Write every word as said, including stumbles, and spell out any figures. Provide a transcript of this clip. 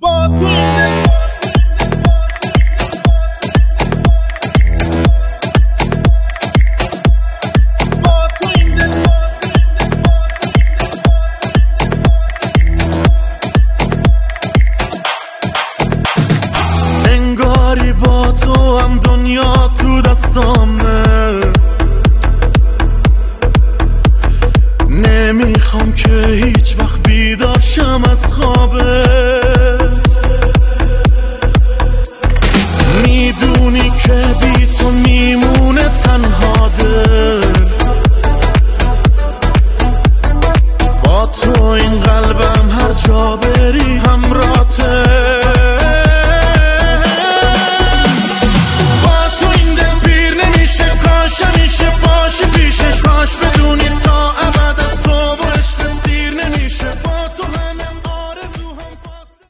با تو انگاری با تو هم دنیا تو دستامه، نمیخوام که هیچ وقت بیدار شم از خوابت. میدونی که بی تو میمونه تنها دل، با تو این قلبم هر جا بری همراهته.